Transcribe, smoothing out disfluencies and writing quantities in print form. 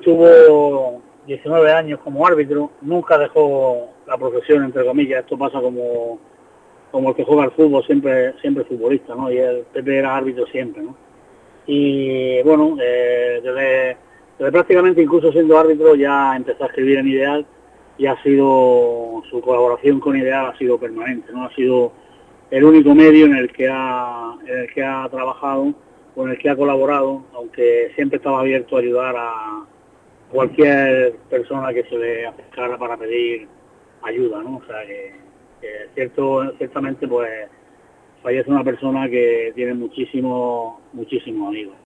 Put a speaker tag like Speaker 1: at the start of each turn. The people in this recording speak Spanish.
Speaker 1: estuvo 19 años como árbitro, nunca dejó la profesión, entre comillas. Esto pasa como el que juega al fútbol, siempre futbolista, ¿no? Y el Pepe era árbitro siempre, ¿no? Y bueno, desde prácticamente, incluso siendo árbitro, ya empezó a escribir en Ideal, y ha sido, su colaboración con Ideal ha sido permanente, ¿no? Ha sido el único medio en el que ha trabajado o en el que ha colaborado, aunque siempre estaba abierto a ayudar a cualquier persona que se le acercara para pedir ayuda, ¿no? O sea que ciertamente pues fallece una persona que tiene muchísimos amigos.